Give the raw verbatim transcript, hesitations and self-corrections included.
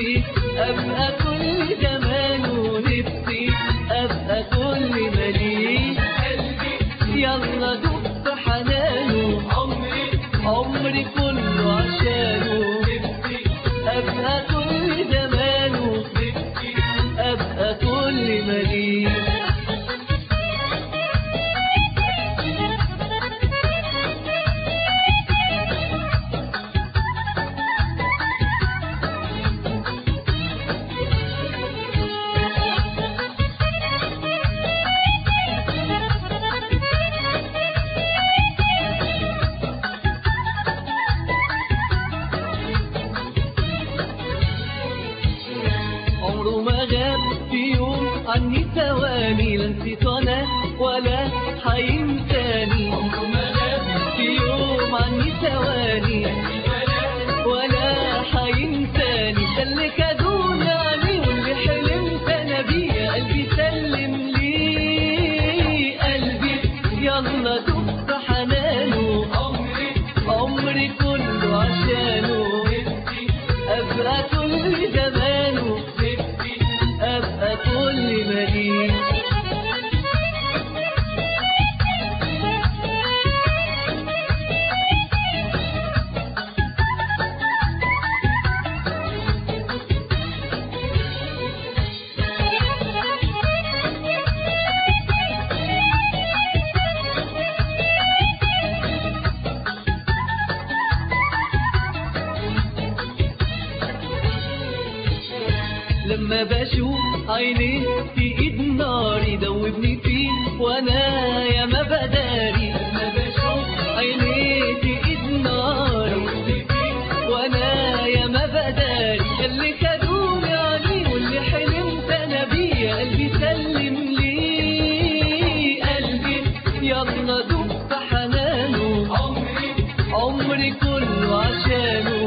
نفسي أبقى كل زمانه، نفسي أبقى كل مليء قلبي يلا دوب في حنانه، عمري عمري كله عشانه، نفسي أبقى كل زمانه، نفسي أبقى كل مليء. عمره ما غاب في يوم عني ثواني، لا نسيت انا ولا حينساني، عمره ما غاب في يوم عني ثواني ولا حينساني، ده اللي كادوني عليه واللي حلمت انا بيه، يا قلبي سلم لي قلبي يلا دوب في حنانه، عمري عمري كله عشانه، نفسي ابقى كل زمانه، أبقى كل مليء. لما بشوف عينيه في ايد نار يدوبني فيه وانا يا ما بداري، لما بشوف عينيه في ايد نار يدوبني فيه وانا يا ما بداري، اللي كادوني عليه واللي حلمت انا بيه، يا قلبي سلم لي قلبي يلا دوب في حنانه، عمري عمري كله عشانه،